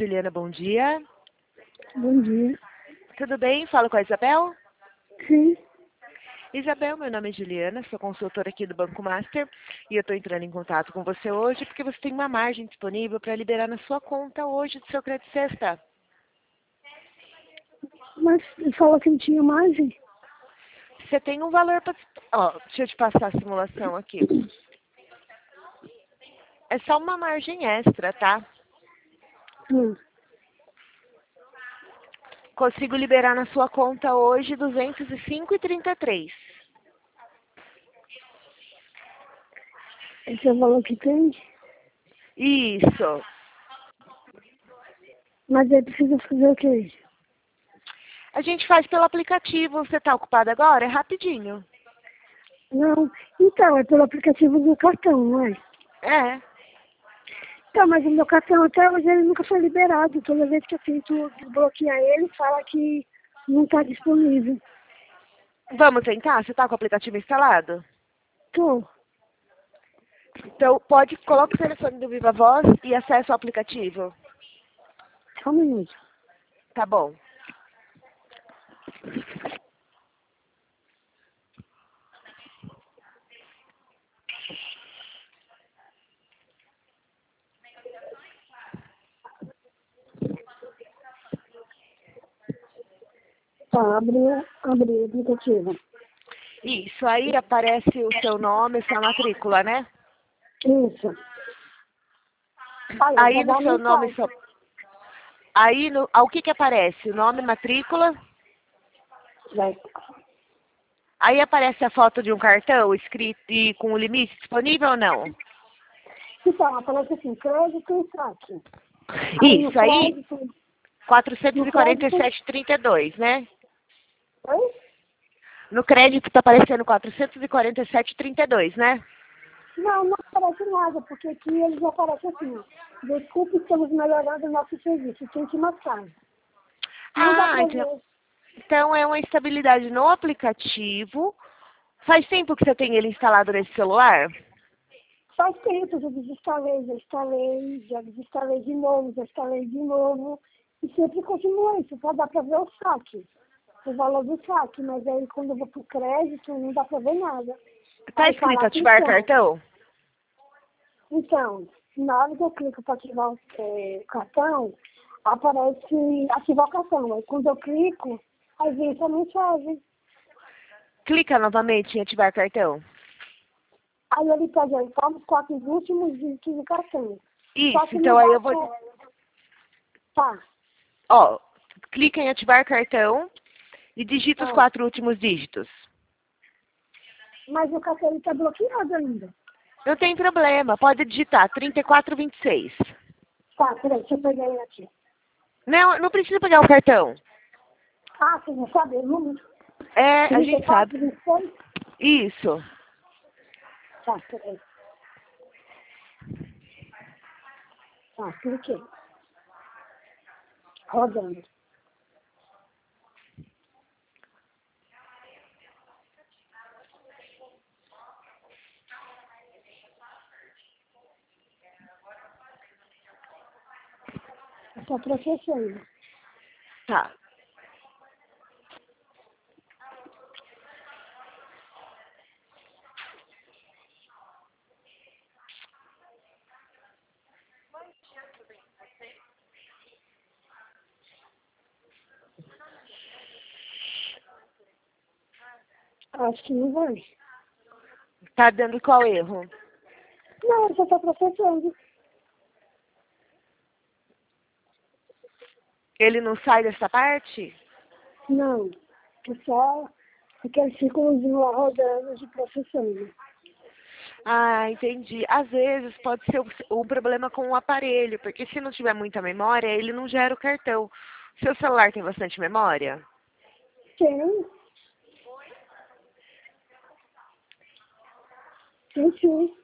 Juliana, bom dia. Bom dia. Tudo bem? Falo com a Isabel? Sim. Isabel, meu nome é Juliana, sou consultora aqui do Banco Master e eu estou entrando em contato com você hoje porque você tem uma margem disponível para liberar na sua conta hoje do seu crédito sexta. Mas falou que não tinha margem? Você tem um valor para... Ó, deixa eu te passar a simulação aqui. É só uma margem extra, tá? Consigo liberar na sua conta hoje 205,33. Esse é o valor que tem? Isso. Mas aí precisa fazer o quê? A gente faz pelo aplicativo. Você está ocupado agora? É rapidinho. Não. Então, é pelo aplicativo do cartão, não é? É. Então, mas o meu cartão até hoje ele nunca foi liberado. Toda vez que eu tento desbloquear ele, fala que não está disponível. Vamos tentar? Você está com o aplicativo instalado? Tô. Então, coloca o telefone do Viva Voz e acessa o aplicativo. Só um minuto. Tá bom. Tá, abri o aplicativo. Isso, aí aparece o seu nome, sua matrícula, né? Isso. Aí no seu nome, aí o que aparece? O nome, matrícula. Vai. Aí aparece a foto de um cartão escrito e com o limite disponível ou não? Então, aparece assim, crédito e saque. Isso, aí Crédito, 447,32, né? oi? No crédito está aparecendo 447,32, né? Não aparece nada, porque aqui eles aparecem assim, ó. Desculpe, estamos melhorando o nosso serviço, tem que marcar. Não dá pra ver. Então é uma instabilidade no aplicativo. Faz tempo que você tem ele instalado nesse celular? Faz tempo, já desinstalei, já desinstalei de novo, já instalei de novo. E sempre continua isso, só dá pra ver o saque, o valor do saque, mas aí quando eu vou pro crédito, não dá pra ver nada. Tá Aí escrito fala ativar atenção. cartão? Então, na hora que eu clico para ativar o cartão, aparece ativar o cartão. Aí quando eu clico, aí vem essa mensagem. Clica novamente em ativar cartão. Aí ele pede aí, toma os 4 últimos dígitos do cartão. Isso, Só que então não aí dá eu vou... Tá. Ó, clica em ativar cartão e digita os Ah, 4 últimos dígitos. mas o cartão está bloqueado ainda. Não tem problema, pode digitar 3426. Tá, peraí, deixa eu pegar ele aqui. Não, não precisa pegar o cartão. Ah, você não sabe o número? É, a gente 34, sabe. 26? Isso. Tá, peraí. Tá, cliquei. Rodando. Está processando. Tá. Acho que não vai. Tá dando qual erro? Não, só está processando. Ele não sai dessa parte? Não, é só aquele círculozinho lá rodando de processando. Ah, entendi. Às vezes pode ser um problema com o aparelho, porque se não tiver muita memória, ele não gera o cartão. Seu celular tem bastante memória? Tem? Tem sim.